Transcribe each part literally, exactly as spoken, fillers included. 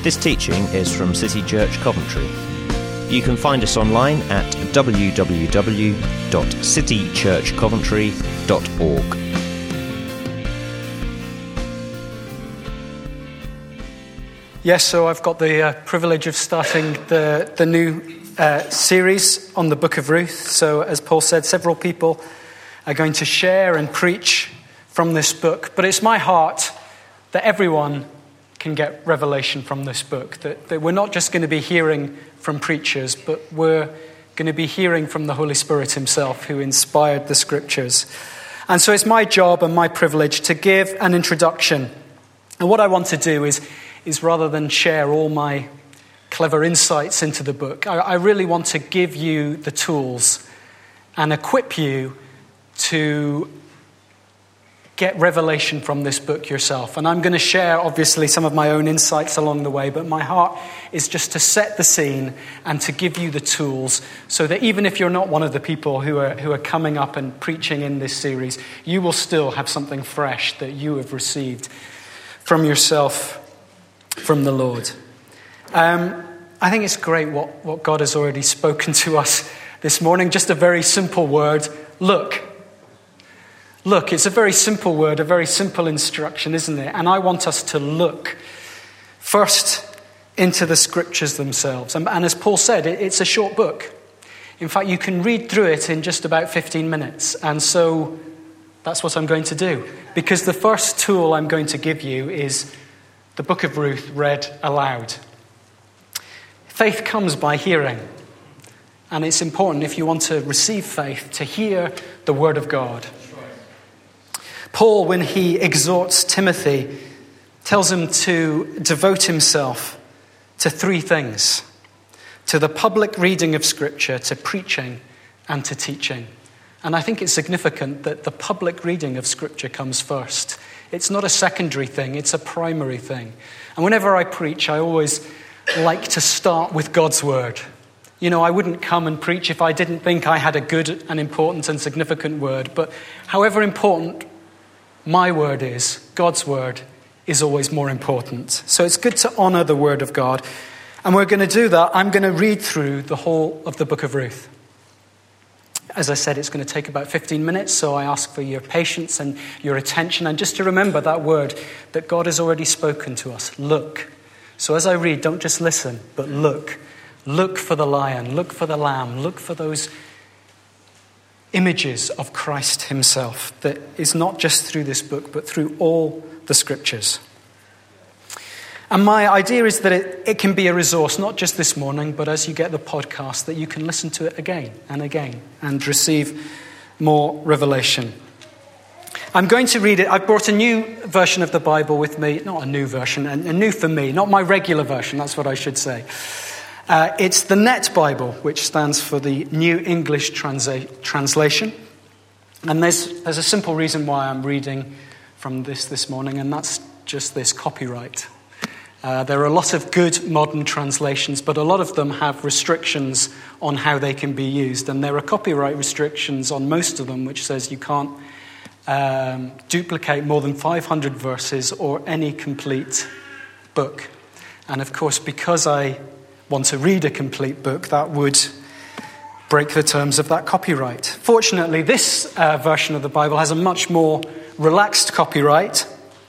This teaching is from City Church Coventry. You can find us online at w w w dot city church coventry dot org. Yes, so I've got the uh, privilege of starting the, the new uh, series on the Book of Ruth. So as Paul said, several people are going to share and preach from this book. But it's my heart that everyone can get revelation from this book. That, that we're not just going to be hearing from preachers, but we're going to be hearing from the Holy Spirit himself who inspired the scriptures. And so it's my job and my privilege to give an introduction. And what I want to do is, is rather than share all my clever insights into the book, I, I really want to give you the tools and equip you to get revelation from this book yourself. And I'm going to share, obviously, some of my own insights along the way, but my heart is just to set the scene and to give you the tools so that even if you're not one of the people who are who are coming up and preaching in this series, you will still have something fresh that you have received from yourself, from the Lord. Um, I think it's great what, what God has already spoken to us this morning. Just a very simple word, look. Look, it's a very simple word, a very simple instruction, isn't it? And I want us to look first into the scriptures themselves. And, and as Paul said, it, it's a short book. In fact, you can read through it in just about fifteen minutes. And so that's what I'm going to do. Because the first tool I'm going to give you is the Book of Ruth read aloud. Faith comes by hearing. And it's important, if you want to receive faith, to hear the word of God. Paul, when he exhorts Timothy, tells him to devote himself to three things: to the public reading of Scripture, to preaching, and to teaching. And I think it's significant that the public reading of Scripture comes first. It's not a secondary thing, it's a primary thing. And whenever I preach, I always like to start with God's word. You know, I wouldn't come and preach if I didn't think I had a good and important and significant word. But however important my word is, God's word is always more important. So it's good to honor the word of God. And we're going to do that. I'm going to read through the whole of the Book of Ruth. As I said, it's going to take about fifteen minutes, so I ask for your patience and your attention. And just to remember that word that God has already spoken to us, look. So as I read, don't just listen, but look. Look for the lion, look for the lamb, look for those images of Christ himself that is not just through this book, but through all the scriptures. And my idea is that it, it can be a resource, not just this morning, but as you get the podcast, that you can listen to it again and again and receive more revelation. I'm going to read it. I've brought a new version of the Bible with me, not a new version, a, a new for me, not my regular version, that's what I should say. Uh, it's the Net Bible, which stands for the New English Transa- Translation. And there's, there's a simple reason why I'm reading from this this morning, and that's just this: copyright. Uh, there are a lot of good modern translations, but a lot of them have restrictions on how they can be used. And there are copyright restrictions on most of them, which says you can't um, duplicate more than five hundred verses or any complete book. And of course, because I want to read a complete book, that would break the terms of that copyright. Fortunately, this uh, version of the Bible has a much more relaxed copyright.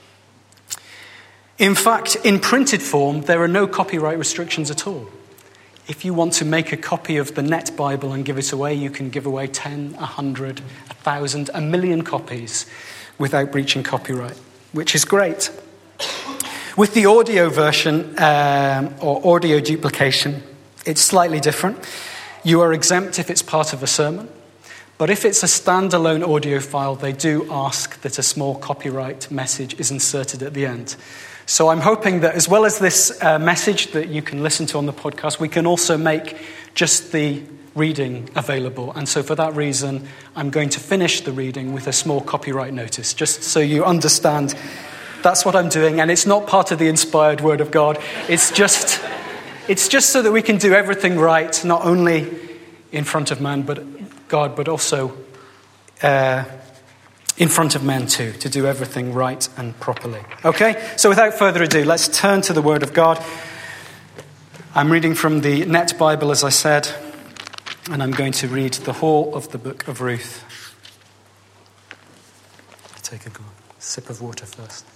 In fact, in printed form, there are no copyright restrictions at all. If you want to make a copy of the Net Bible and give it away, you can give away ten, a hundred, a thousand, a million copies without breaching copyright, which is great. With the audio version, um, or audio duplication, it's slightly different. You are exempt if it's part of a sermon, but if it's a standalone audio file, they do ask that a small copyright message is inserted at the end. So I'm hoping that as well as this uh, message that you can listen to on the podcast, we can also make just the reading available. And so for that reason, I'm going to finish the reading with a small copyright notice, just so you understand that's what I'm doing. And it's not part of the inspired word of God. It's just, it's just so that we can do everything right, not only in front of man, but God, but also uh, in front of men too, to do everything right and properly. Okay? So without further ado, let's turn to the word of God. I'm reading from the Net Bible, as I said, and I'm going to read the whole of the book of Ruth. I'll take a sip of water first.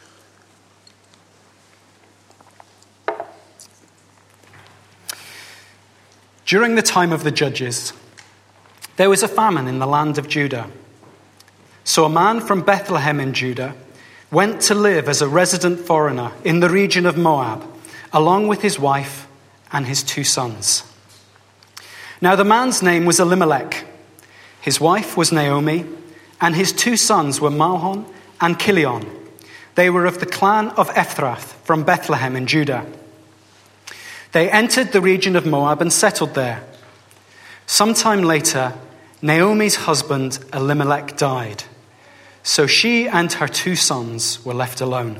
During the time of the judges, there was a famine in the land of Judah. So a man from Bethlehem in Judah went to live as a resident foreigner in the region of Moab, along with his wife and his two sons. Now the man's name was Elimelech, his wife was Naomi, and his two sons were Mahlon and Chilion. They were of the clan of Ephrath from Bethlehem in Judah. They entered the region of Moab and settled there. Sometime later, Naomi's husband Elimelech died, so she and her two sons were left alone.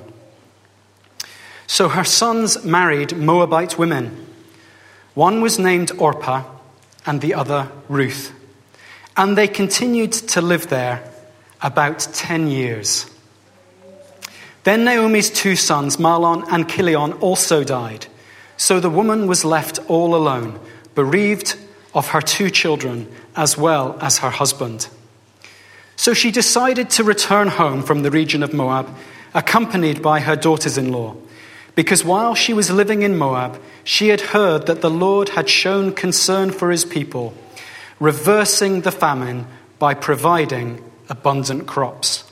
So her sons married Moabite women. One was named Orpah and the other Ruth, and they continued to live there about ten years. Then Naomi's two sons, Mahlon and Chilion, also died. So the woman was left all alone, bereaved of her two children as well as her husband. So she decided to return home from the region of Moab, accompanied by her daughters-in-law, because while she was living in Moab, she had heard that the Lord had shown concern for his people, reversing the famine by providing abundant crops.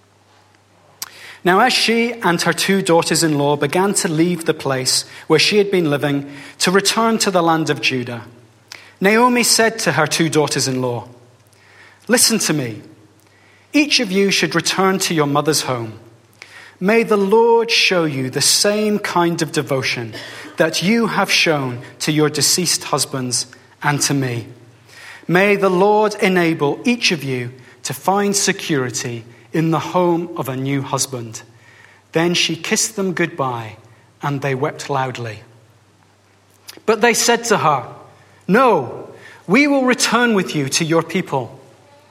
Now, as she and her two daughters-in-law began to leave the place where she had been living to return to the land of Judah, Naomi said to her two daughters-in-law, "Listen to me. Each of you should return to your mother's home. May the Lord show you the same kind of devotion that you have shown to your deceased husbands and to me. May the Lord enable each of you to find security in the home of a new husband." Then she kissed them goodbye, and they wept loudly. But they said to her, "No, we will return with you to your people."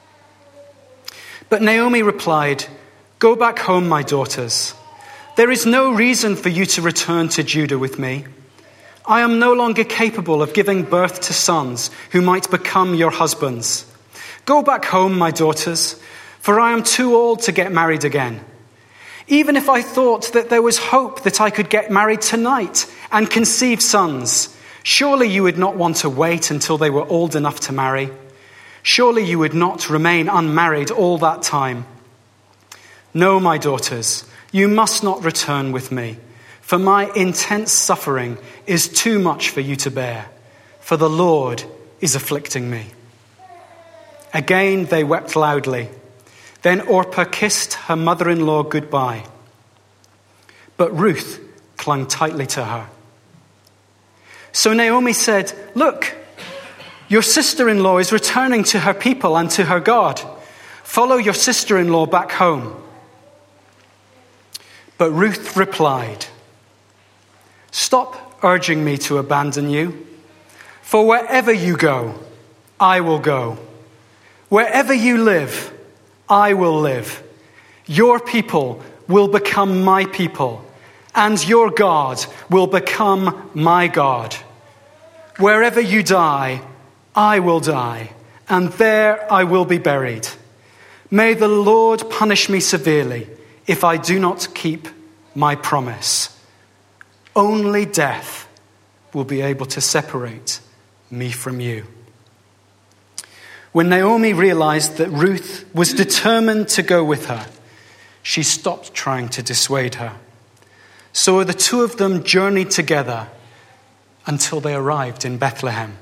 But Naomi replied, "Go back home, my daughters. There is no reason for you to return to Judah with me. I am no longer capable of giving birth to sons who might become your husbands. Go back home, my daughters, for I am too old to get married again. Even if I thought that there was hope that I could get married tonight and conceive sons, surely you would not want to wait until they were old enough to marry. Surely you would not remain unmarried all that time. No, my daughters, you must not return with me, for my intense suffering is too much for you to bear, for the Lord is afflicting me." Again they wept loudly. Then Orpah kissed her mother-in-law goodbye, but Ruth clung tightly to her. So Naomi said, "Look, your sister-in-law is returning to her people and to her God. Follow your sister-in-law back home." But Ruth replied, "Stop urging me to abandon you, for wherever you go, I will go. Wherever you live, I will live. Your people will become my people, and your God will become my God. Wherever you die, I will die, and there I will be buried. May the Lord punish me severely if I do not keep my promise. Only death will be able to separate me from you." When Naomi realized that Ruth was determined to go with her, she stopped trying to dissuade her. So the two of them journeyed together until they arrived in Bethlehem.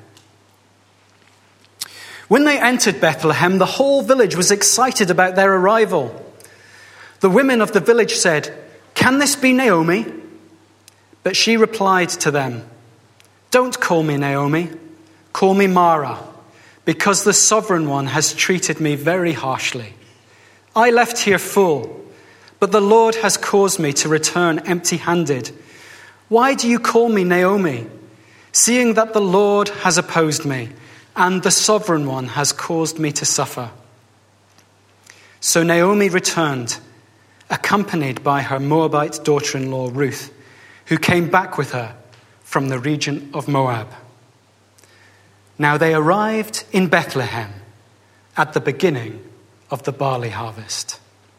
When they entered Bethlehem, the whole village was excited about their arrival. The women of the village said, "Can this be Naomi?" But she replied to them, "Don't call me Naomi, call me Mara, because the Sovereign One has treated me very harshly. I left here full, but the Lord has caused me to return empty-handed. Why do you call me Naomi, seeing that the Lord has opposed me, and the Sovereign One has caused me to suffer?" So Naomi returned, accompanied by her Moabite daughter-in-law Ruth, who came back with her from the region of Moab. Now they arrived in Bethlehem at the beginning of the barley harvest.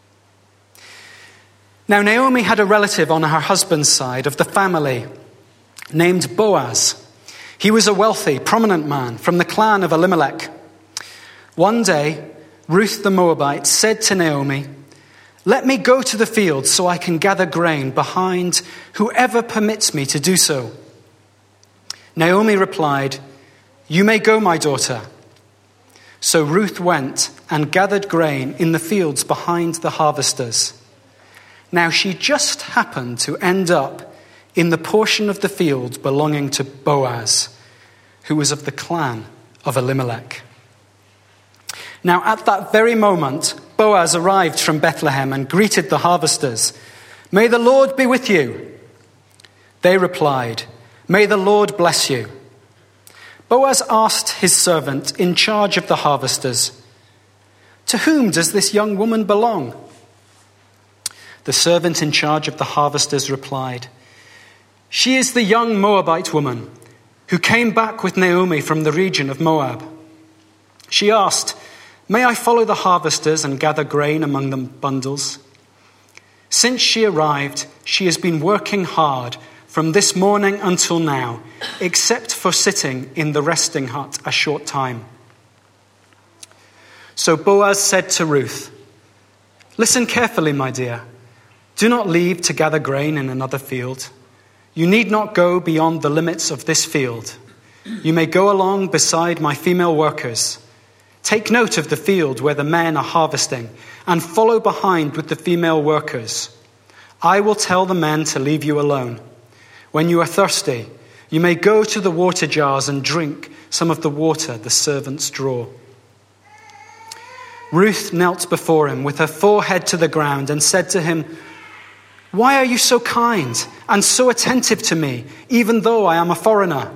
Now Naomi had a relative on her husband's side of the family named Boaz. He was a wealthy, prominent man from the clan of Elimelech. One day, Ruth the Moabite said to Naomi, "Let me go to the field so I can gather grain behind whoever permits me to do so." Naomi replied, "You may go, my daughter." So Ruth went and gathered grain in the fields behind the harvesters. Now she just happened to end up in the portion of the field belonging to Boaz, who was of the clan of Elimelech. Now at that very moment, Boaz arrived from Bethlehem and greeted the harvesters. "May the Lord be with you." They replied, "May the Lord bless you." Boaz asked his servant in charge of the harvesters, "To whom does this young woman belong?" The servant in charge of the harvesters replied, "She is the young Moabite woman who came back with Naomi from the region of Moab. She asked, 'May I follow the harvesters and gather grain among the bundles?' Since she arrived, she has been working hard from this morning until now, except for sitting in the resting hut a short time." So Boaz said to Ruth, "Listen carefully, my dear. Do not leave to gather grain in another field. You need not go beyond the limits of this field. You may go along beside my female workers. Take note of the field where the men are harvesting and follow behind with the female workers. I will tell the men to leave you alone. When you are thirsty, you may go to the water jars and drink some of the water the servants draw." Ruth knelt before him with her forehead to the ground and said to him, "Why are you so kind and so attentive to me, even though I am a foreigner?"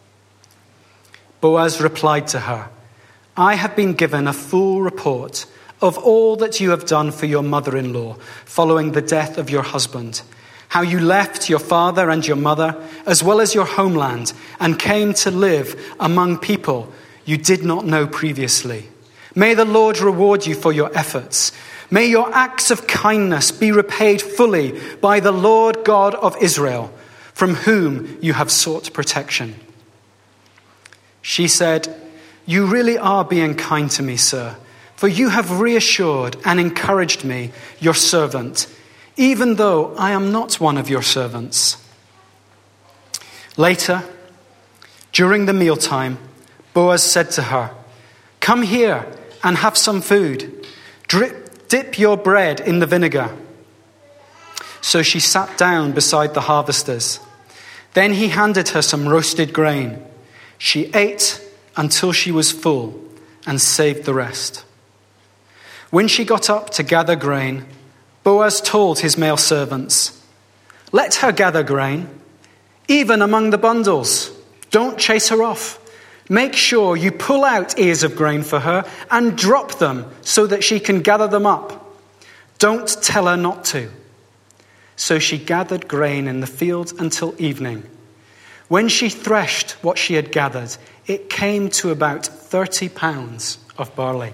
Boaz replied to her, "I have been given a full report of all that you have done for your mother-in-law following the death of your husband, how you left your father and your mother, as well as your homeland, and came to live among people you did not know previously. May the Lord reward you for your efforts. May your acts of kindness be repaid fully by the Lord God of Israel, from whom you have sought protection." She said, "You really are being kind to me, sir, for you have reassured and encouraged me, your servant, even though I am not one of your servants." Later, during the mealtime, Boaz said to her, "Come here and have some food. Drip Dip your bread in the vinegar." So she sat down beside the harvesters. Then he handed her some roasted grain. She ate until she was full and saved the rest. When she got up to gather grain, Boaz told his male servants, "Let her gather grain, even among the bundles. Don't chase her off. Make sure you pull out ears of grain for her and drop them so that she can gather them up. Don't tell her not to." So she gathered grain in the field until evening. When she threshed what she had gathered, it came to about thirty pounds of barley.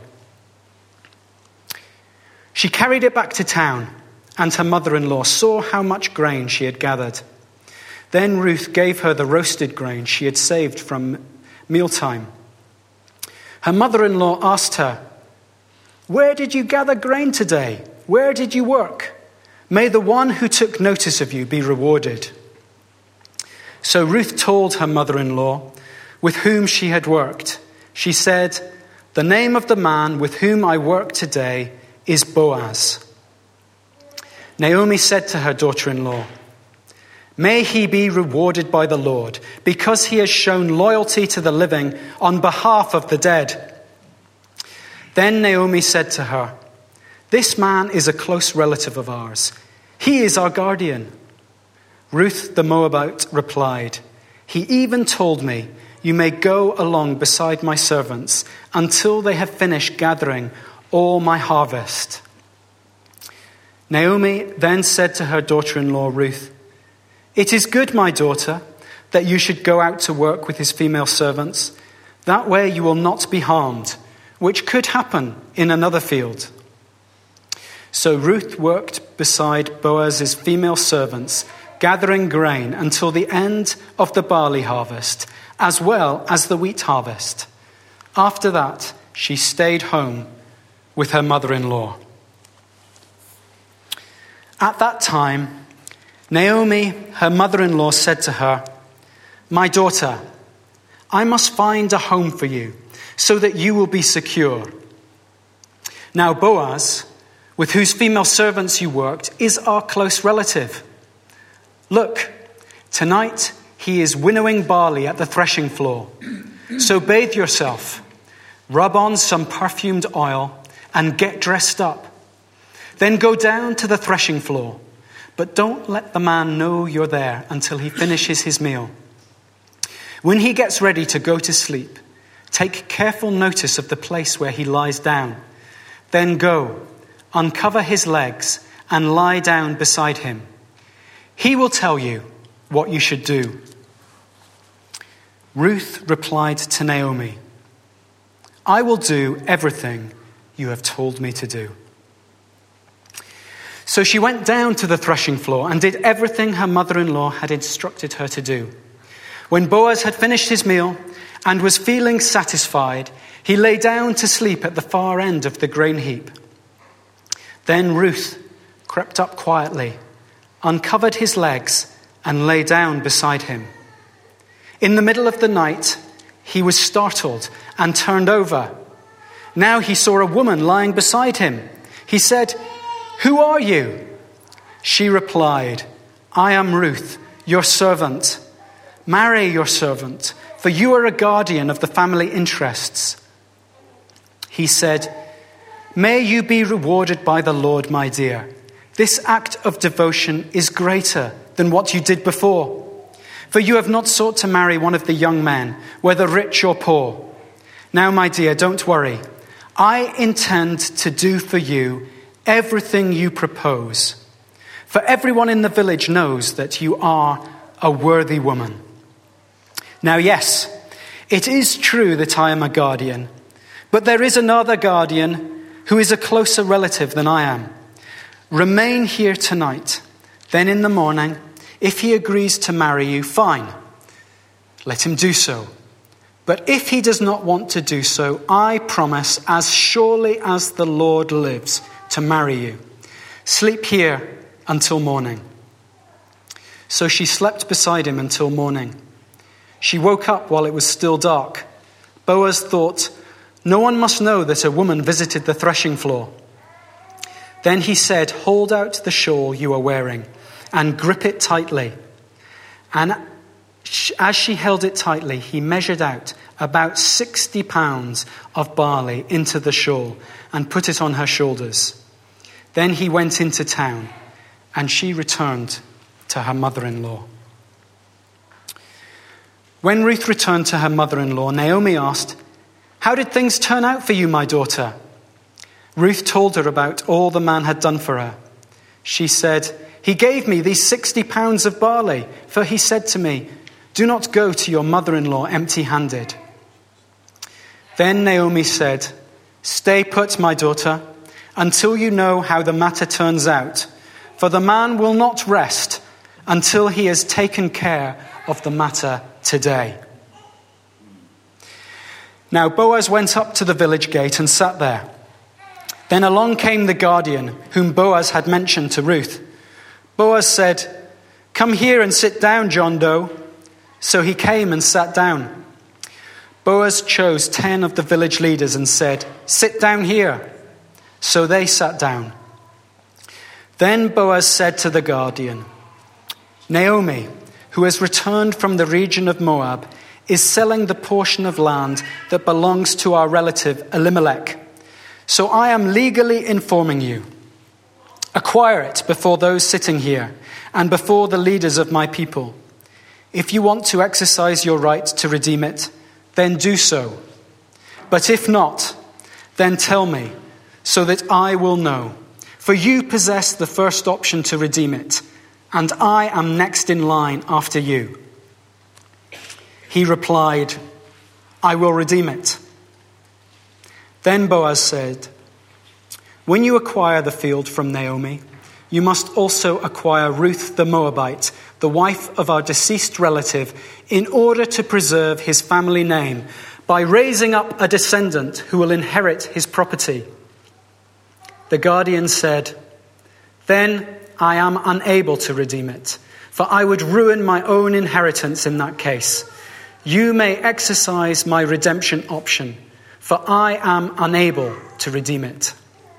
She carried it back to town, and her mother-in-law saw how much grain she had gathered. Then Ruth gave her the roasted grain she had saved from mealtime. Her mother-in-law asked her, "Where did you gather grain today? Where did you work? May the one who took notice of you be rewarded." So Ruth told her mother-in-law with whom she had worked. She said, "The name of the man with whom I work today is Boaz." Naomi said to her daughter-in-law, "May he be rewarded by the Lord, because he has shown loyalty to the living on behalf of the dead." Then Naomi said to her, "This man is a close relative of ours. He is our guardian." Ruth the Moabite replied, "He even told me, 'You may go along beside my servants until they have finished gathering all my harvest.'" Naomi then said to her daughter-in-law Ruth, "It is good, my daughter. that you should go out to work with his female servants. That way you will not be harmed, which could happen in another field." So Ruth worked beside Boaz's female servants, gathering grain until the end of the barley harvest, as well as the wheat harvest. After that, she stayed home with her mother-in-law. At that time, Naomi, her mother-in-law, said to her, "My daughter, I must find a home for you so that you will be secure. Now Boaz, with whose female servants you worked, is our close relative. Look, tonight he is winnowing barley at the threshing floor. So bathe yourself, rub on some perfumed oil, and get dressed up. Then go down to the threshing floor, but don't let the man know you're there until he finishes his meal. When he gets ready to go to sleep, take careful notice of the place where he lies down. Then go, uncover his legs, and lie down beside him. He will tell you what you should do." Ruth replied to Naomi, "I will do everything you have told me to do." So she went down to the threshing floor and did everything her mother-in-law had instructed her to do. When Boaz had finished his meal and was feeling satisfied, he lay down to sleep at the far end of the grain heap. Then Ruth crept up quietly, uncovered his legs, and lay down beside him. In the middle of the night, he was startled and turned over. Now he saw a woman lying beside him. He said, "Who are you?" She replied, "I am Ruth, your servant. Marry your servant, for you are a guardian of the family interests." He said, "May you be rewarded by the Lord, my dear. This act of devotion is greater than what you did before. For you have not sought to marry one of the young men, whether rich or poor. Now, my dear, don't worry. I intend to do for you everything you propose. For everyone in the village knows that you are a worthy woman. Now, yes, it is true that I am a guardian, but there is another guardian who is a closer relative than I am. Remain here tonight. Then in the morning, if he agrees to marry you, fine. Let him do so. But if he does not want to do so, I promise, as surely as the Lord lives, to marry you. Sleep here until morning." So she slept beside him until morning. She woke up while it was still dark. Boaz thought, "No one must know that a woman visited the threshing floor." Then he said, "Hold out the shawl you are wearing and grip it tightly." And as she held it tightly, he measured out about sixty pounds of barley into the shawl and put it on her shoulders. Then he went into town, and she returned to her mother-in-law. When Ruth returned to her mother-in-law, Naomi asked, "How did things turn out for you, my daughter?" Ruth told her about all the man had done for her. She said, "He gave me these sixty pounds of barley, for he said to me, 'Do not go to your mother-in-law empty-handed.'" Then Naomi said, "Stay put, my daughter, until you know how the matter turns out, for the man will not rest until he has taken care of the matter today." Now Boaz went up to the village gate and sat there. Then along came the guardian whom Boaz had mentioned to Ruth. Boaz said, "Come here and sit down, John Doe." So he came and sat down. Boaz chose ten of the village leaders and said, "Sit down here." So they sat down. Then Boaz said to the guardian, "Naomi, who has returned from the region of Moab, is selling the portion of land that belongs to our relative Elimelech. So I am legally informing you. Acquire it before those sitting here and before the leaders of my people. If you want to exercise your right to redeem it, then do so. But if not, then tell me, so that I will know. For you possess the first option to redeem it, and I am next in line after you." He replied, I will redeem it. Then Boaz said, when you acquire the field from Naomi, you must also acquire Ruth the Moabite, the wife of our deceased relative, in order to preserve his family name by raising up a descendant who will inherit his property. The guardian said, then I am unable to redeem it, for I would ruin my own inheritance in that case. You may exercise my redemption option, for I am unable to redeem it.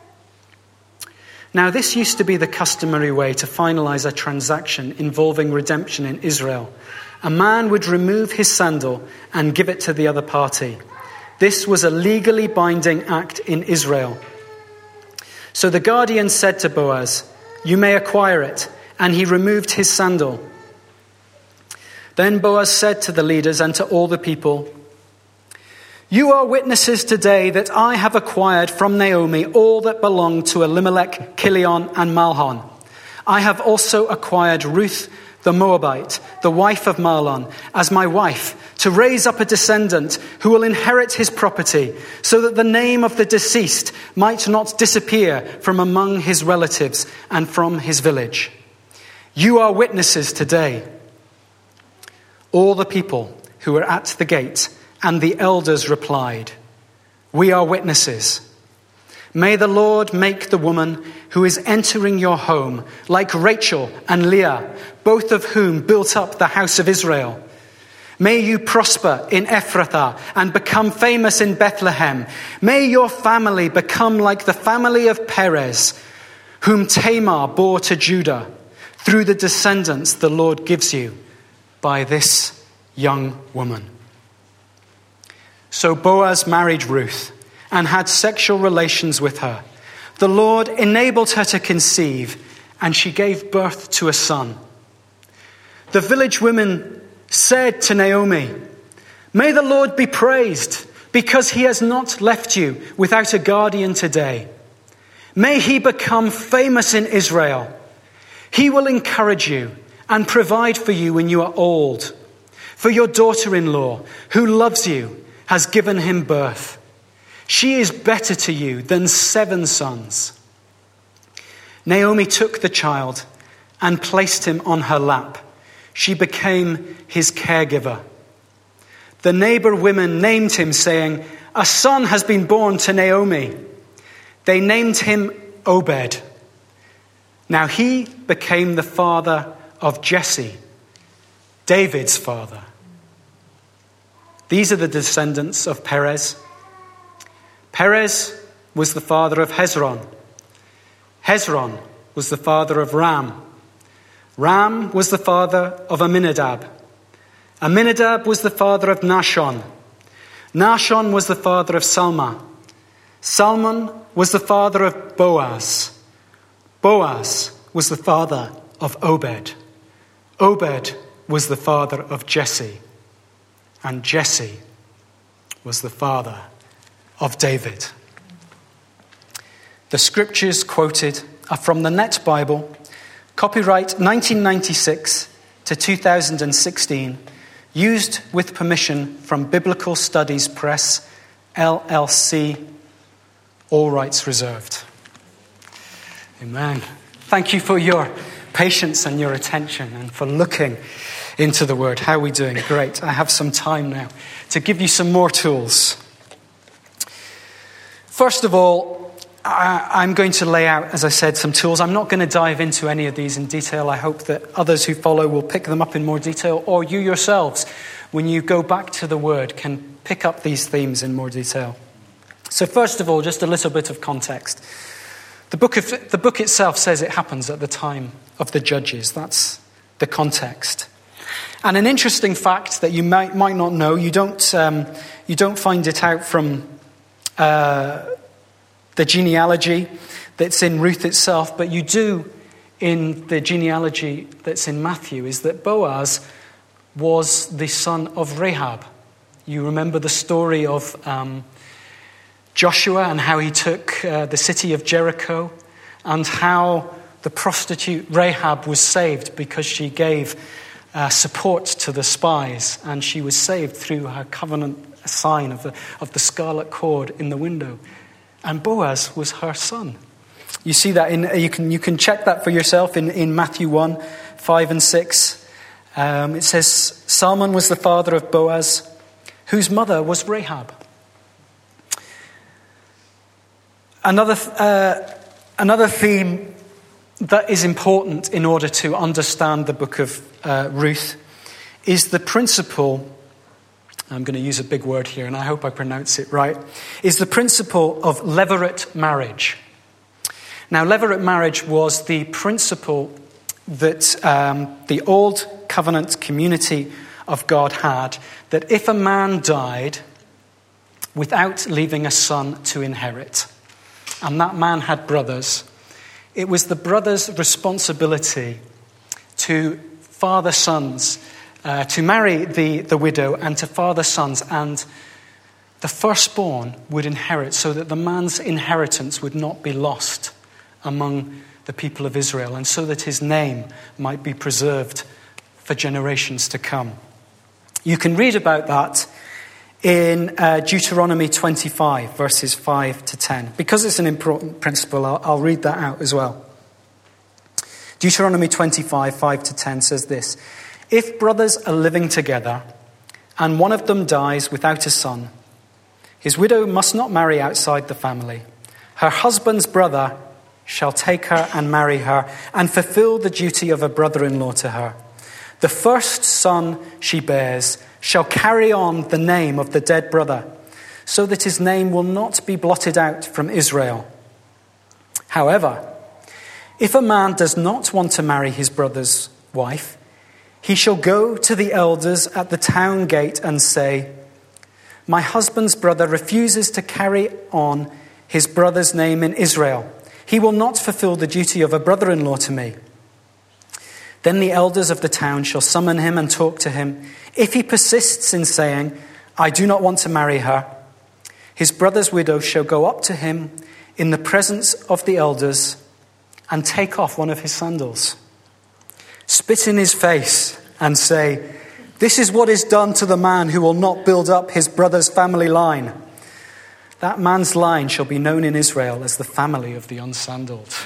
Now, this used to be the customary way to finalize a transaction involving redemption in Israel. A man would remove his sandal and give it to the other party. This was a legally binding act in Israel. So the guardian said to Boaz, you may acquire it, and he removed his sandal. Then Boaz said to the leaders and to all the people, you are witnesses today that I have acquired from Naomi all that belonged to Elimelech, Kilion, and Mahlon. I have also acquired Ruth the Moabite, the wife of Mahlon, as my wife, to raise up a descendant who will inherit his property, so that the name of the deceased might not disappear from among his relatives and from his village. You are witnesses today. All the people who were at the gate and the elders replied, we are witnesses. May the Lord make the woman who is entering your home like Rachel and Leah, both of whom built up the house of Israel. May you prosper in Ephrathah and become famous in Bethlehem. May your family become like the family of Perez, whom Tamar bore to Judah, through the descendants the Lord gives you by this young woman. So Boaz married Ruth and had sexual relations with her. The Lord enabled her to conceive, and she gave birth to a son. The village women said to Naomi, may the Lord be praised, because he has not left you without a guardian today. May he become famous in Israel. He will encourage you and provide for you when you are old. For your daughter-in-law, who loves you, has given him birth. She is better to you than seven sons. Naomi took the child and placed him on her lap. She became his caregiver. The neighbor women named him, saying, a son has been born to Naomi. They named him Obed. Now he became the father of Jesse, David's father. These are the descendants of Perez. Perez was the father of Hezron. Hezron was the father of Ram. Ram was the father of Amminadab. Amminadab was the father of Nahshon. Nahshon was the father of Salma. Salmon was the father of Boaz. Boaz was the father of Obed. Obed was the father of Jesse. And Jesse was the father of David. The scriptures quoted are from the Net Bible, copyright nineteen ninety-six to two thousand sixteen, used with permission from Biblical Studies Press, L L C, all rights reserved. Amen. Thank you for your patience and your attention and for looking into the word. How are we doing? Great. I have some time now to give you some more tools. First of all, I'm going to lay out, as I said, some tools. I'm not going to dive into any of these in detail. I hope that others who follow will pick them up in more detail, or you yourselves, when you go back to the word, can pick up these themes in more detail. So first of all, just a little bit of context. The book of, the book itself says it happens at the time of the judges. That's the context. And an interesting fact that you might might not know, you don't um, you don't find it out from uh, the genealogy that's in Ruth itself, but you do in the genealogy that's in Matthew, is that Boaz was the son of Rahab. You remember the story of um, Joshua and how he took uh, the city of Jericho, and how the prostitute Rahab was saved because she gave uh, support to the spies, and she was saved through her covenant sign of the, of the scarlet cord in the window. And Boaz was her son. You see that in, you can you can check that for yourself in, in Matthew one, five and six. Um, it says, Salmon was the father of Boaz, whose mother was Rahab. Another, uh, another theme that is important in order to understand the book of uh, Ruth is the principle, I'm going to use a big word here and I hope I pronounce it right, is the principle of levirate marriage. Now, levirate marriage was the principle that um, the old covenant community of God had, that if a man died without leaving a son to inherit, and that man had brothers, it was the brothers' responsibility to father sons, uh, to marry the, the widow and to father sons, and the firstborn would inherit so that the man's inheritance would not be lost among the people of Israel, and so that his name might be preserved for generations to come. You can read about that in uh, Deuteronomy twenty-five, verses five to ten. Because it's an important principle, I'll, I'll read that out as well. Deuteronomy twenty-five, five to ten says this: If brothers are living together, and one of them dies without a son, his widow must not marry outside the family. Her husband's brother shall take her and marry her, and fulfill the duty of a brother-in-law to her. The first son she bears shall carry on the name of the dead brother, so that his name will not be blotted out from Israel. However, if a man does not want to marry his brother's wife, he shall go to the elders at the town gate and say, My husband's brother refuses to carry on his brother's name in Israel. He will not fulfill the duty of a brother-in-law to me. Then the elders of the town shall summon him and talk to him. If he persists in saying, I do not want to marry her, his brother's widow shall go up to him in the presence of the elders and take off one of his sandals, spit in his face and say, This is what is done to the man who will not build up his brother's family line. That man's line shall be known in Israel as the family of the unsandaled.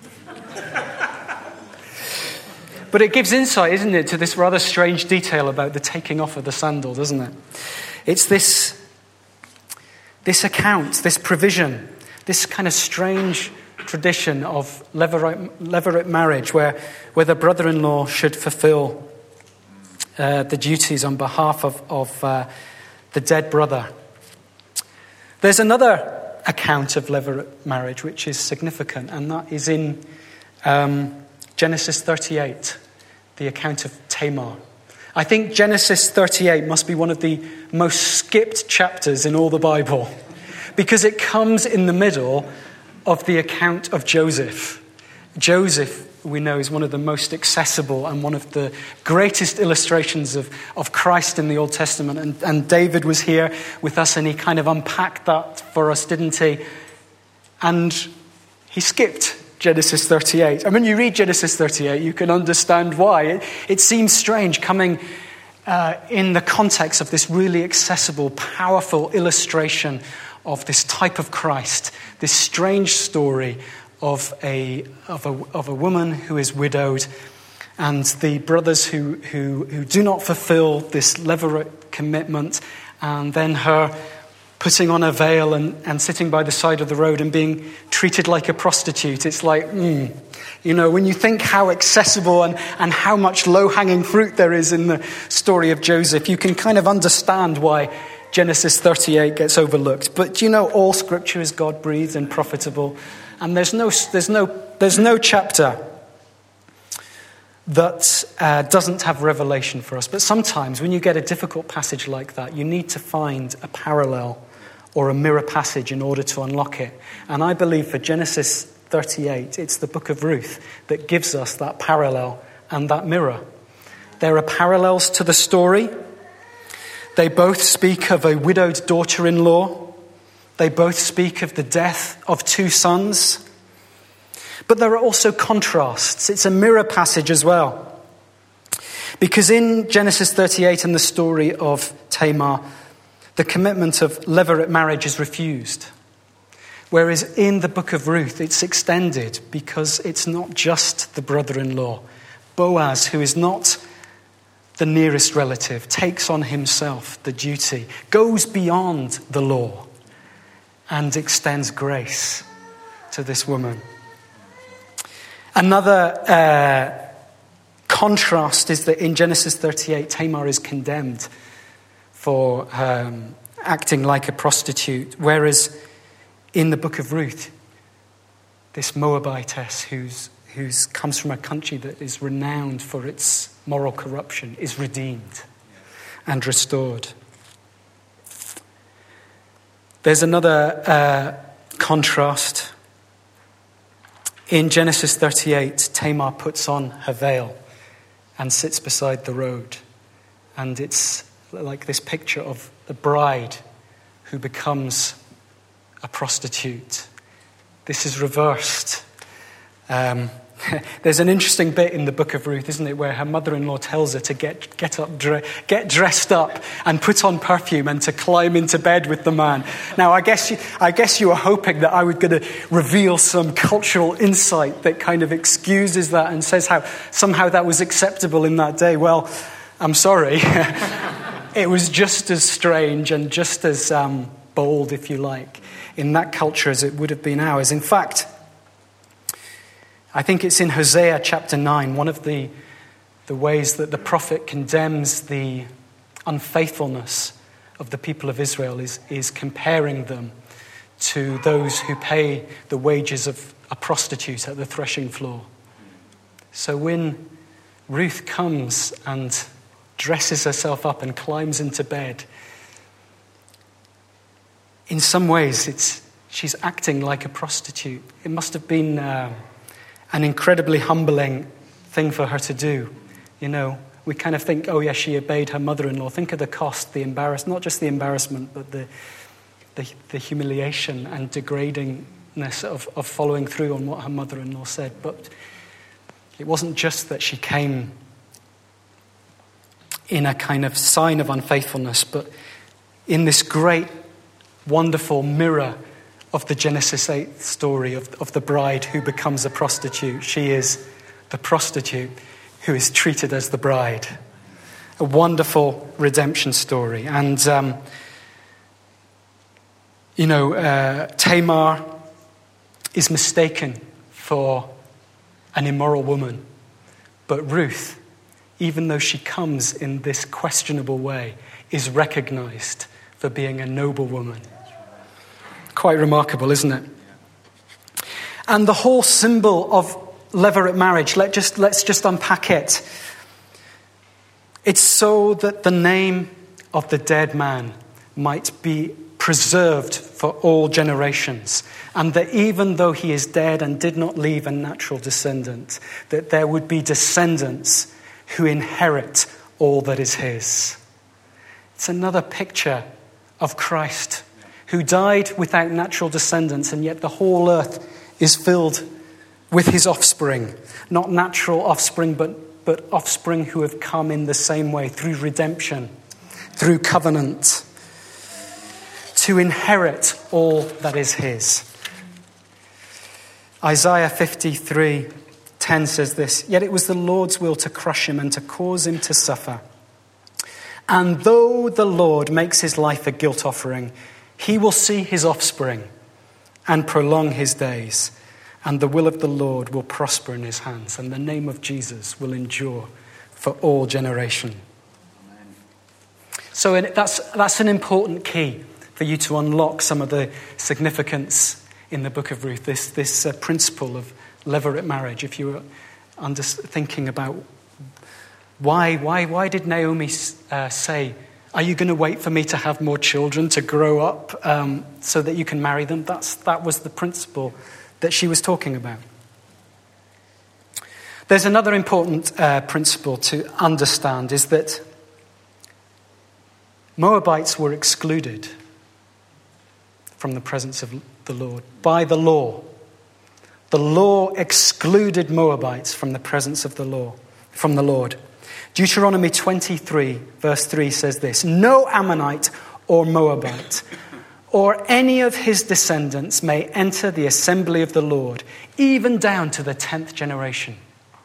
But it gives insight, isn't it, to this rather strange detail about the taking off of the sandal, doesn't it? It's this, this account, this provision, this kind of strange tradition of levirate, levirate marriage where, where the brother-in-law should fulfill uh, the duties on behalf of, of uh, the dead brother. There's another account of levirate marriage which is significant, and that is in um, Genesis thirty-eight, the account of Tamar. I think Genesis thirty-eight must be one of the most skipped chapters in all the Bible, because it comes in the middle of the account of Joseph. Joseph, we know, is one of the most accessible and one of the greatest illustrations of, of Christ in the Old Testament. And, and David was here with us and he kind of unpacked that for us, didn't he? And he skipped Genesis thirty-eight. And when you read Genesis thirty-eight, you can understand why. It, it seems strange coming uh, in the context of this really accessible, powerful illustration of this type of Christ, this strange story of a of a of a woman who is widowed, and the brothers who who who do not fulfill this levirate commitment, and then her putting on a veil and, and sitting by the side of the road and being treated like a prostitute. It's like, mm, you know, when you think how accessible and, and how much low-hanging fruit there is in the story of Joseph, you can kind of understand why Genesis thirty-eight gets overlooked. But you know, all scripture is God-breathed and profitable. And there's no, there's no, there's no chapter that uh, doesn't have revelation for us. But sometimes when you get a difficult passage like that, you need to find a parallel or a mirror passage in order to unlock it. And I believe for Genesis thirty-eight, it's the book of Ruth that gives us that parallel and that mirror. There are parallels to the story. They both speak of a widowed daughter-in-law. They both speak of the death of two sons. But there are also contrasts. It's a mirror passage as well. Because in Genesis thirty-eight and the story of Tamar, the commitment of levirate marriage is refused. Whereas in the book of Ruth, it's extended because it's not just the brother-in-law. Boaz, who is not the nearest relative, takes on himself the duty, goes beyond the law, and extends grace to this woman. Another uh, contrast is that in Genesis thirty-eight, Tamar is condemned for um, acting like a prostitute, whereas in the book of Ruth, this Moabitess who's who's comes from a country that is renowned for its moral corruption is redeemed and restored. There's another uh, contrast. In Genesis thirty-eight, Tamar puts on her veil and sits beside the road. And it's like this picture of the bride who becomes a prostitute. This is reversed. Um, there's an interesting bit in the book of Ruth, isn't it, where her mother-in-law tells her to get get up, dre- get dressed up and put on perfume and to climb into bed with the man. Now, I guess you, I guess you were hoping that I was going to reveal some cultural insight that kind of excuses that and says how somehow that was acceptable in that day. Well, I'm sorry. It was just as strange and just as um, bold, if you like, in that culture as it would have been ours. In fact, I think it's in Hosea chapter nine, one of the, the ways that the prophet condemns the unfaithfulness of the people of Israel is, is comparing them to those who pay the wages of a prostitute at the threshing floor. So when Ruth comes and dresses herself up and climbs into bed, in some ways it's she's acting like a prostitute. It must have been uh, an incredibly humbling thing for her to do. You know, we kind of think, oh yeah, she obeyed her mother-in-law. Think of the cost, the embarrassment, not just the embarrassment, but the the, the humiliation and degradingness of, of following through on what her mother-in-law said. But it wasn't just that she came in a kind of sign of unfaithfulness, but in this great, wonderful mirror of the Genesis eight story of, of the bride who becomes a prostitute. She is the prostitute who is treated as the bride. A wonderful redemption story. And, um, you know, uh, Tamar is mistaken for an immoral woman. But Ruth, even though she comes in this questionable way, is recognized for being a noble woman. Quite remarkable, isn't it? And the whole symbol of levirate marriage, let just, let's just unpack it. It's so that the name of the dead man might be preserved for all generations, and that even though he is dead and did not leave a natural descendant, that there would be descendants who inherit all that is his. It's another picture of Christ, who died without natural descendants, and yet the whole earth is filled with his offspring. Not natural offspring, but, but offspring who have come in the same way, through redemption, through covenant, to inherit all that is his. Isaiah fifty-three ten says this, "Yet it was the Lord's will to crush him and to cause him to suffer. And though the Lord makes his life a guilt offering, he will see his offspring and prolong his days, and the will of the Lord will prosper in his hands, and the name of Jesus will endure for all generation." Amen. So that's that's an important key for you to unlock some of the significance in the book of Ruth, this, this uh, principle of levirate marriage. If you were under, thinking about why, why, why did Naomi uh, say, "Are you going to wait for me to have more children to grow up um, so that you can marry them?" That's, that was the principle that she was talking about. There's another important uh, principle to understand, is that Moabites were excluded from the presence of the Lord by the law. The law excluded Moabites from the presence of the law, from the Lord. Deuteronomy twenty-three, verse three says this: "No Ammonite or Moabite or any of his descendants may enter the assembly of the Lord, even down to the tenth generation."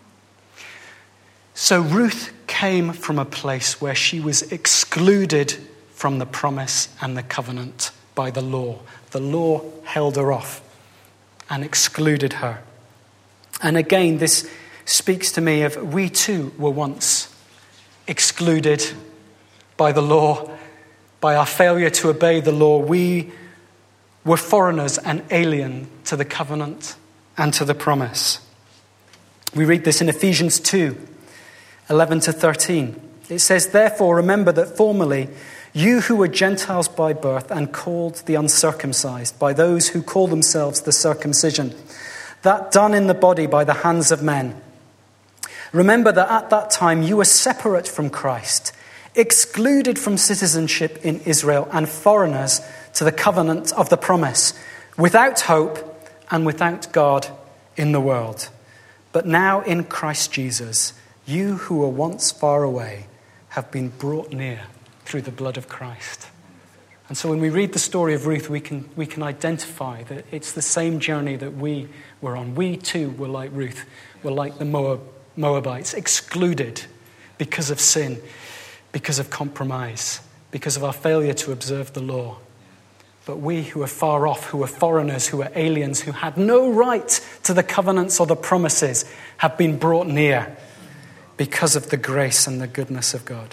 So Ruth came from a place where she was excluded from the promise and the covenant by the law. The law held her off and excluded her. And again, this speaks to me of we too were once excluded by the law, by our failure to obey the law. We were foreigners and alien to the covenant and to the promise. We read this in Ephesians two, eleven to thirteen. It says, "Therefore remember that formerly you who were Gentiles by birth and called the uncircumcised by those who call themselves the circumcision, that done in the body by the hands of men. Remember that at that time you were separate from Christ, excluded from citizenship in Israel and foreigners to the covenant of the promise, without hope and without God in the world. But now in Christ Jesus, you who were once far away have been brought near through the blood of Christ." And so when we read the story of Ruth, we can we can identify that it's the same journey that we were on. We too were like Ruth, were like the Moab, Moabites, excluded because of sin, because of compromise, because of our failure to observe the law. But we who are far off, who are foreigners, who are aliens, who had no right to the covenants or the promises, have been brought near because of the grace and the goodness of God.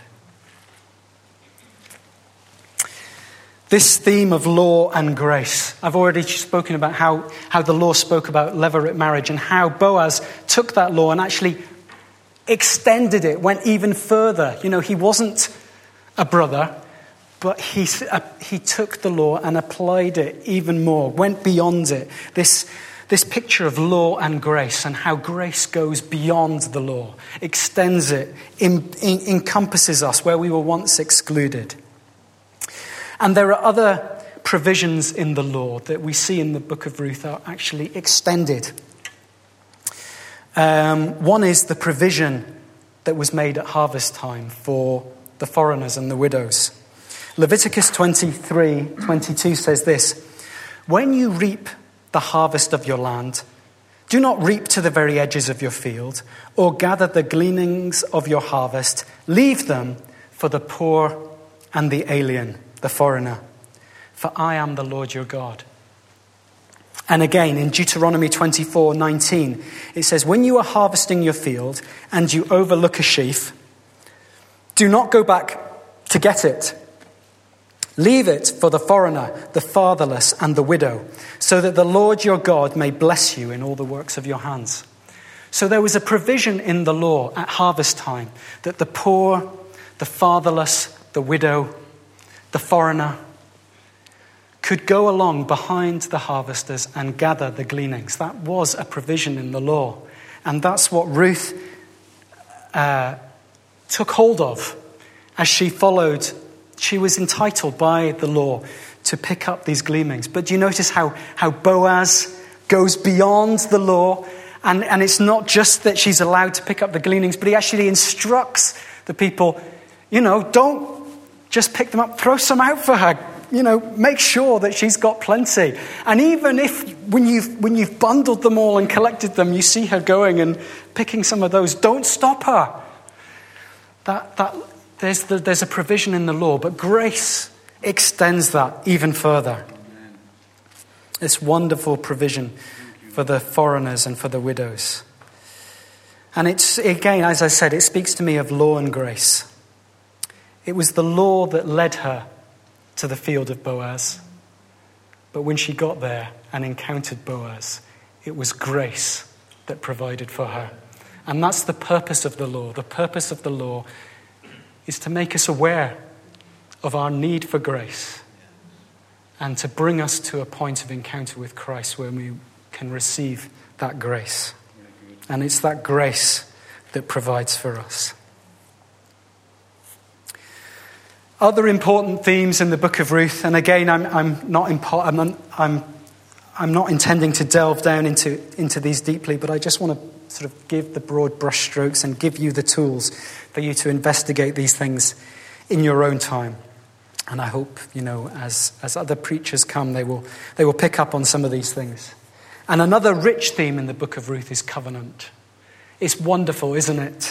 This theme of law and grace. I've already spoken about how, how the law spoke about levirate marriage and how Boaz took that law and actually extended it, went even further. You know, he wasn't a brother, but he, uh, he took the law and applied it even more, went beyond it. This, this picture of law and grace and how grace goes beyond the law, extends it, in, in, encompasses us where we were once excluded. And there are other provisions in the law that we see in the book of Ruth are actually extended. Um, one is the provision that was made at harvest time for the foreigners and the widows. Leviticus twenty-three twenty-two says this: "When you reap the harvest of your land, do not reap to the very edges of your field, or gather the gleanings of your harvest. Leave them for the poor and the alien, the foreigner. For I am the Lord your God." And again, in Deuteronomy twenty-four nineteen, it says, "When you are harvesting your field and you overlook a sheaf, do not go back to get it. Leave it for the foreigner, the fatherless, and the widow, so that the Lord your God may bless you in all the works of your hands." So there was a provision in the law at harvest time that the poor, the fatherless, the widow, the foreigner could go along behind the harvesters and gather the gleanings. That was a provision in the law. And that's what Ruth uh, took hold of as she followed. She was entitled by the law to pick up these gleanings. But do you notice how, how Boaz goes beyond the law? And, and it's not just that she's allowed to pick up the gleanings, but he actually instructs the people, you know, don't just pick them up, throw some out for her. You know, make sure that she's got plenty. And even if when you've, when you've bundled them all and collected them, you see her going and picking some of those, don't stop her. That, that, there's, the, there's a provision in the law, but grace extends that even further. This wonderful provision for the foreigners and for the widows. And it's, again, as I said, it speaks to me of law and grace. It was the law that led her to the field of Boaz. But when she got there and encountered Boaz, it was grace that provided for her. And that's the purpose of the law. The purpose of the law is to make us aware of our need for grace and to bring us to a point of encounter with Christ where we can receive that grace. And it's that grace that provides for us. Other important themes in the book of Ruth, and again, I'm, I'm not impo- I'm, I'm, I'm not intending to delve down into, into these deeply, but I just want to sort of give the broad brushstrokes and give you the tools for you to investigate these things in your own time. And I hope, you know, as, as other preachers come, they will, they will pick up on some of these things. And another rich theme in the book of Ruth is covenant. It's wonderful, isn't it?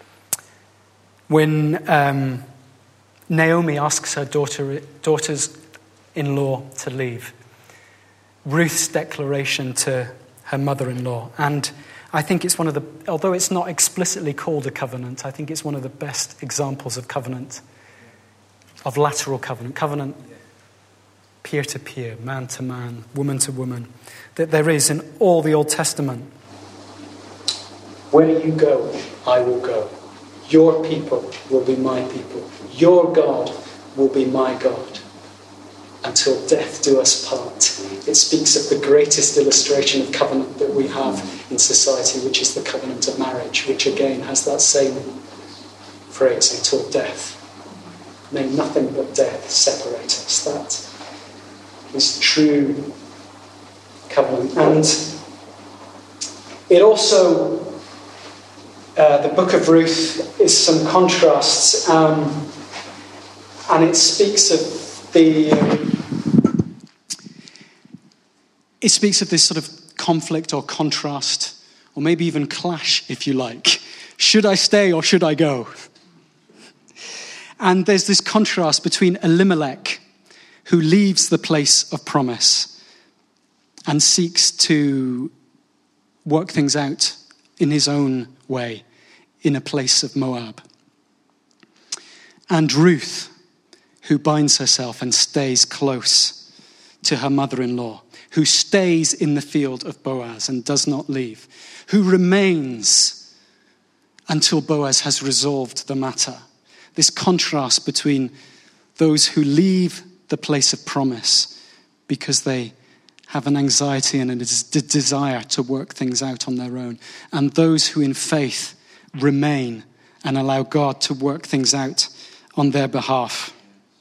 When um, Naomi asks her daughter, daughters-in-law to leave, Ruth's declaration to her mother-in-law. And I think it's one of the, although it's not explicitly called a covenant, I think it's one of the best examples of covenant, of lateral covenant, covenant peer-to-peer, man-to-man, woman-to-woman, that there is in all the Old Testament. Where you go, I will go. Your people will be my people. Your God will be my God. Until death do us part. It speaks of the greatest illustration of covenant that we have in society, which is the covenant of marriage, which again has that same phrase, until death. May nothing but death separate us. That is true covenant. And it also, uh, the book of Ruth is some contrasts, um, and it speaks of the... Um, It speaks of this sort of conflict or contrast, or maybe even clash, if you like. Should I stay or should I go? And there's this contrast between Elimelech, who leaves the place of promise and seeks to work things out in his own way in a place of Moab, and Ruth, who binds herself and stays close to her mother-in-law, who stays in the field of Boaz and does not leave, who remains until Boaz has resolved the matter. This contrast between those who leave the place of promise because they have an anxiety and a desire to work things out on their own, and those who in faith remain and allow God to work things out on their behalf.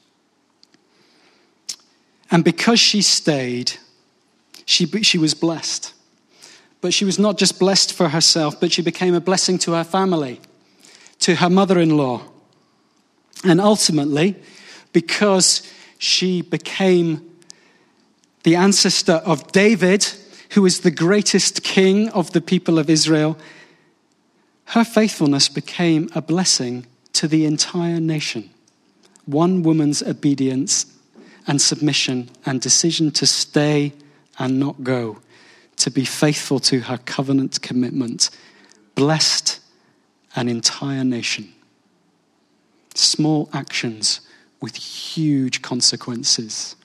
And because she stayed, She, she was blessed. But she was not just blessed for herself, but she became a blessing to her family, to her mother-in-law. And ultimately, because she became the ancestor of David, who is the greatest king of the people of Israel, her faithfulness became a blessing to the entire nation. One woman's obedience and submission and decision to stay and not go, to be faithful to her covenant commitment, blessed an entire nation. Small actions with huge consequences.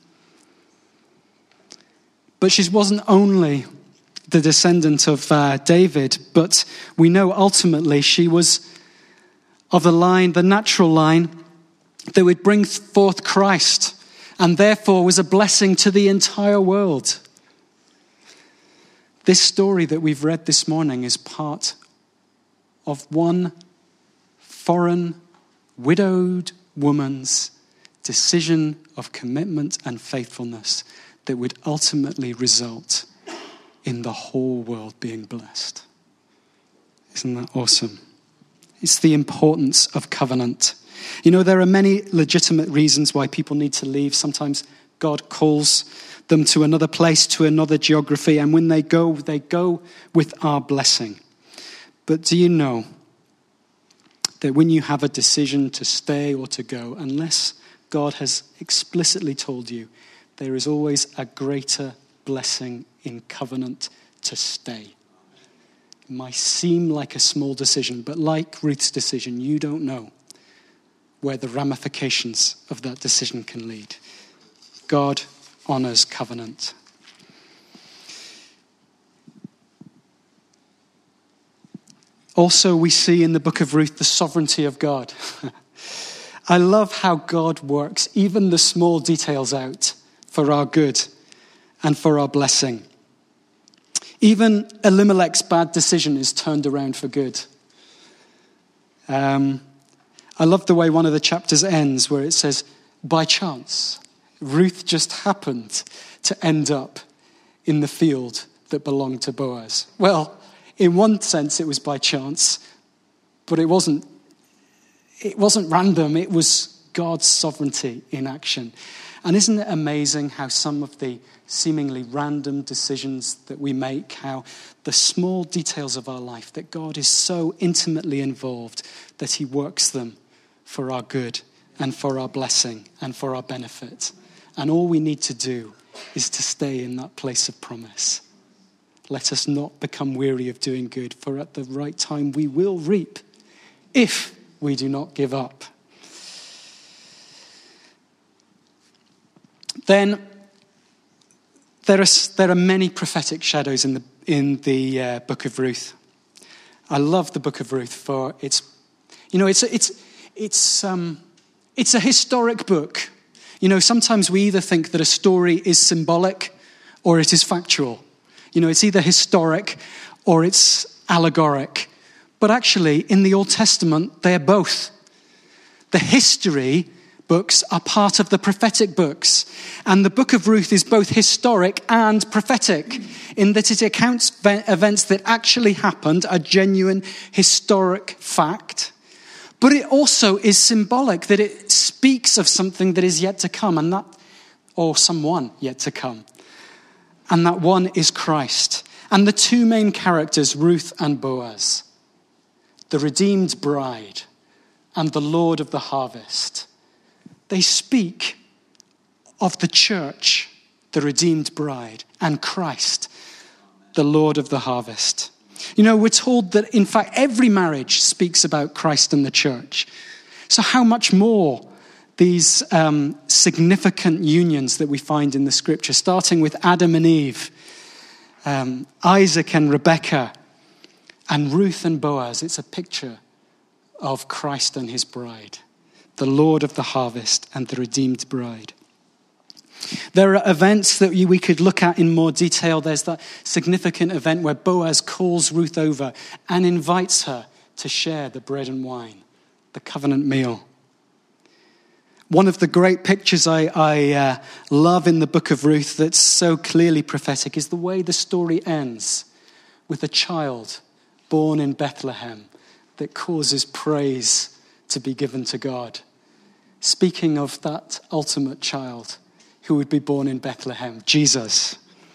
But she wasn't only the descendant of uh, David, but we know ultimately she was of the line, the natural line, that would bring forth Christ, and therefore was a blessing to the entire world. This story that we've read this morning is part of one foreign, widowed woman's decision of commitment and faithfulness that would ultimately result in the whole world being blessed. Isn't that awesome? It's the importance of covenant. You know, there are many legitimate reasons why people need to leave. Sometimes God calls them to another place, to another geography, and when they go, they go with our blessing. But do you know that when you have a decision to stay or to go, unless God has explicitly told you, there is always a greater blessing in covenant to stay. It might seem like a small decision, but like Ruth's decision, you don't know where the ramifications of that decision can lead. God honors covenant. Also, we see in the book of Ruth the sovereignty of God. I love how God works even the small details out for our good and for our blessing. Even Elimelech's bad decision is turned around for good. Um, I love the way one of the chapters ends where it says, by chance, Ruth just happened to end up in the field that belonged to Boaz. Well, in one sense, it was by chance, but it wasn't, it wasn't random. It was God's sovereignty in action. And isn't it amazing how some of the seemingly random decisions that we make, how the small details of our life, that God is so intimately involved that he works them for our good and for our blessing and for our benefit. And all we need to do is to stay in that place of promise. Let us not become weary of doing good, for at the right time we will reap if we do not give up. Then there are, there are many prophetic shadows in the, in the uh, book of Ruth. I love the book of Ruth for its, you know, it's, it's, it's, um, it's a historic book. You know, sometimes we either think that a story is symbolic or it is factual. You know, it's either historic or it's allegoric. But actually, in the Old Testament, they're both. The history books are part of the prophetic books. And the book of Ruth is both historic and prophetic in that it accounts events that actually happened, a genuine historic fact. But it also is symbolic, that it speaks of something that is yet to come, and that, or someone yet to come. And that one is Christ. And the two main characters, Ruth and Boaz, the redeemed bride and the Lord of the harvest, they speak of the church, the redeemed bride, and Christ, the Lord of the harvest. You know, we're told that, in fact, every marriage speaks about Christ and the church. So how much more these um, significant unions that we find in the scripture, starting with Adam and Eve, um, Isaac and Rebekah, and Ruth and Boaz. It's a picture of Christ and his bride, the Lord of the harvest and the redeemed bride. There are events that we could look at in more detail. There's that significant event where Boaz calls Ruth over and invites her to share the bread and wine, the covenant meal. One of the great pictures I, I uh, love in the book of Ruth that's so clearly prophetic is the way the story ends with a child born in Bethlehem that causes praise to be given to God. Speaking of that ultimate child who would be born in Bethlehem, Jesus.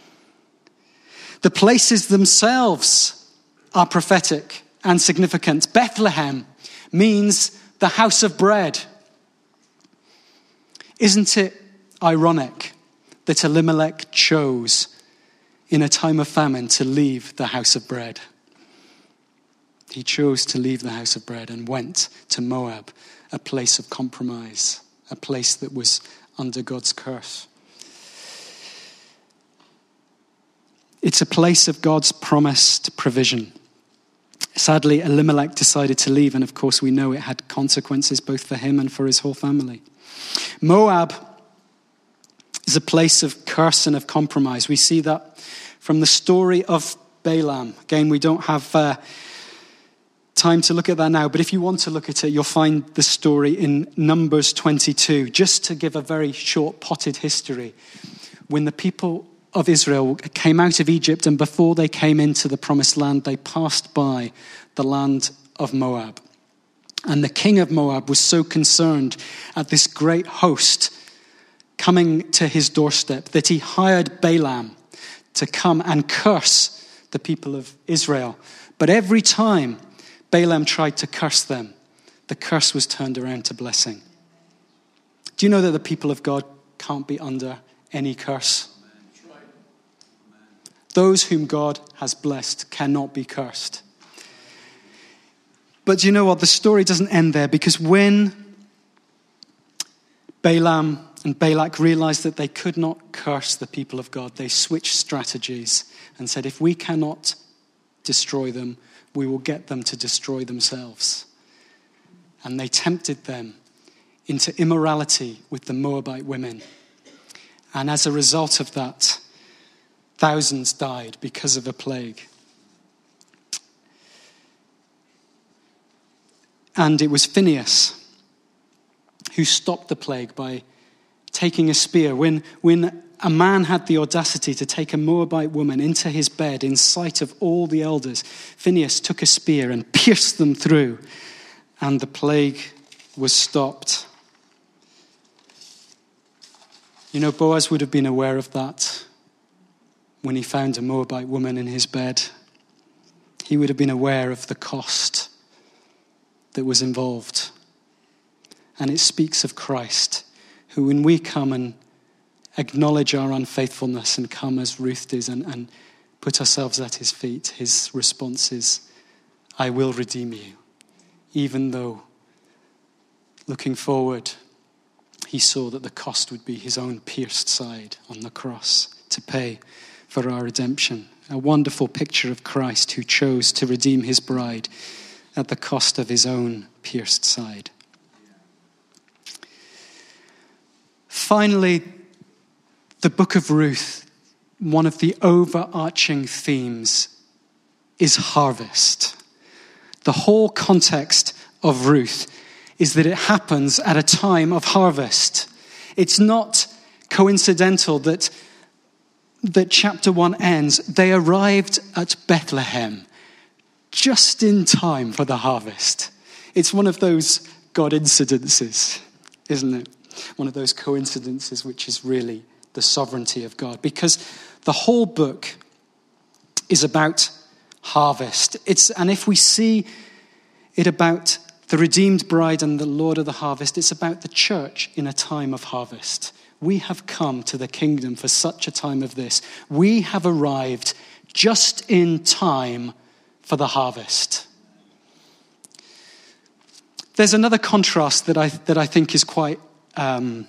The places themselves are prophetic and significant. Bethlehem means the house of bread. Isn't it ironic that Elimelech chose in a time of famine to leave the house of bread? He chose to leave the house of bread and went to Moab, a place of compromise, a place that was under God's curse. It's a place of God's promised provision. Sadly, Elimelech decided to leave, and of course we know it had consequences both for him and for his whole family. Moab is a place of curse and of compromise. We see that from the story of Balaam. Again, we don't have uh, time to look at that now, but if you want to look at it, you'll find the story in Numbers twenty-two. Just to give a very short potted history, when the people of Israel came out of Egypt and before they came into the promised land, they passed by the land of Moab. And the king of Moab was so concerned at this great host coming to his doorstep that he hired Balaam to come and curse the people of Israel. But every time Balaam tried to curse them, the curse was turned around to blessing. Do you know that the people of God can't be under any curse? Those whom God has blessed cannot be cursed. But you know what? The story doesn't end there, because when Balaam and Balak realized that they could not curse the people of God, they switched strategies and said, if we cannot destroy them, we will get them to destroy themselves. And they tempted them into immorality with the Moabite women. And as a result of that, thousands died because of a plague. And it was Phinehas who stopped the plague by taking a spear. When, when a man had the audacity to take a Moabite woman into his bed in sight of all the elders. Phinehas took a spear and pierced them through, and the plague was stopped. You know, Boaz would have been aware of that when he found a Moabite woman in his bed. He would have been aware of the cost that was involved. And it speaks of Christ, who when we come and acknowledge our unfaithfulness and come as Ruth did and, and put ourselves at his feet, his response is, I will redeem you. Even though, looking forward, he saw that the cost would be his own pierced side on the cross to pay for our redemption. A wonderful picture of Christ who chose to redeem his bride at the cost of his own pierced side. Finally, the book of Ruth, one of the overarching themes is harvest. The whole context of Ruth is that it happens at a time of harvest. It's not coincidental that, that chapter one ends. They arrived at Bethlehem just in time for the harvest. It's one of those God incidences, isn't it? One of those coincidences which is really the sovereignty of God. Because the whole book is about harvest. It's, and if we see it about the redeemed bride and the Lord of the harvest, it's about the church in a time of harvest. We have come to the kingdom for such a time of this. We have arrived just in time for the harvest. There's another contrast that I that I think is quite um,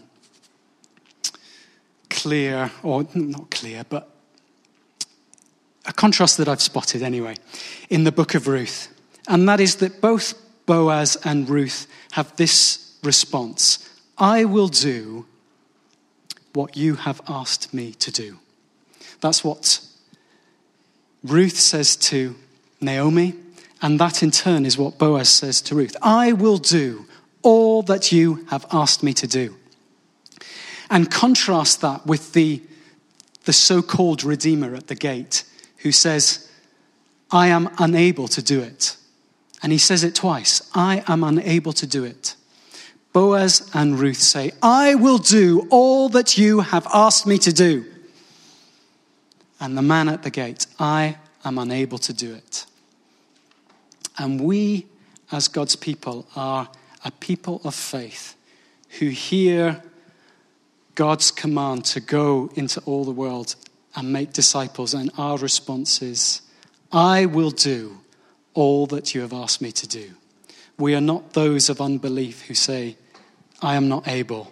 clear, or not clear, but a contrast that I've spotted anyway in the book of Ruth. And that is that both Boaz and Ruth have this response: I will do what you have asked me to do. That's what Ruth says to Naomi, and that in turn is what Boaz says to Ruth. I will do all that you have asked me to do. And contrast that with the, the so-called Redeemer at the gate who says, I am unable to do it. And he says it twice. I am unable to do it. Boaz and Ruth say, I will do all that you have asked me to do. And the man at the gate, I am unable to do it. And we, as God's people, are a people of faith who hear God's command to go into all the world and make disciples. And our response is, I will do all that you have asked me to do. We are not those of unbelief who say, I am not able.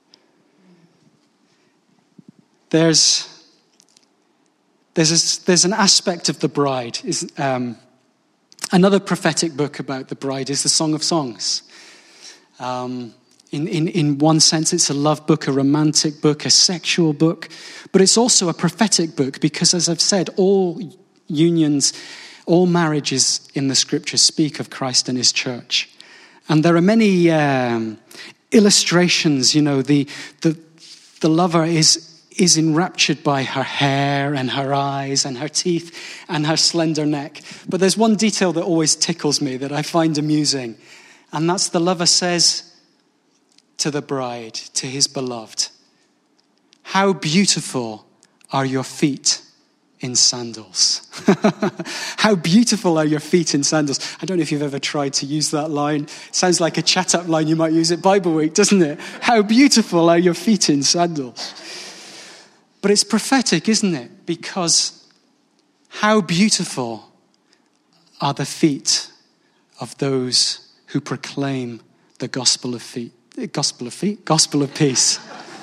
There's there's a, there's an aspect of the bride. Is um, another prophetic book about the bride is the Song of Songs. Um, in, in, in one sense, it's a love book, a romantic book, a sexual book, but it's also a prophetic book because, as I've said, all unions, all marriages in the scriptures speak of Christ and his church. And there are many um, illustrations, you know, the, the, the lover is, is enraptured by her hair and her eyes and her teeth and her slender neck. But there's one detail that always tickles me that I find amusing. And that's the lover says to the bride, to his beloved, how beautiful are your feet in sandals. How beautiful are your feet in sandals. I don't know if you've ever tried to use that line. It sounds like a chat-up line you might use at Bible Week, doesn't it? How beautiful are your feet in sandals. But it's prophetic, isn't it? Because how beautiful are the feet of those who proclaim the gospel of feet, gospel of feet, gospel of peace.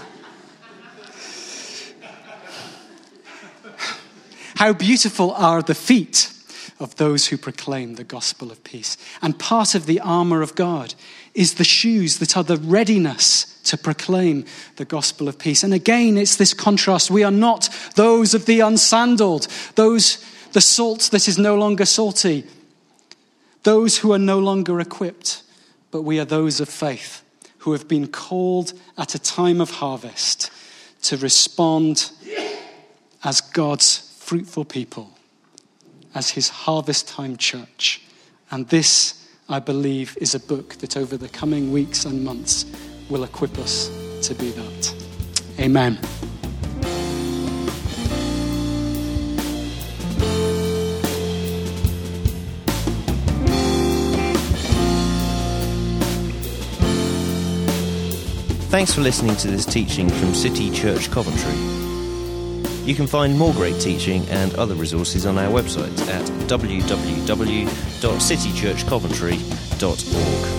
How beautiful are the feet of those who proclaim the gospel of peace. And part of the armor of God is the shoes that are the readiness to proclaim the gospel of peace. And again, it's this contrast. We are not those of the unsandaled, those, the salt that is no longer salty, those who are no longer equipped, but we are those of faith who have been called at a time of harvest to respond as God's fruitful people, as his harvest time church. And this, I believe, is a book that over the coming weeks and months will equip us to be that. Amen. Thanks for listening to this teaching from City Church Coventry. You can find more great teaching and other resources on our website at w w w dot city church coventry dot org.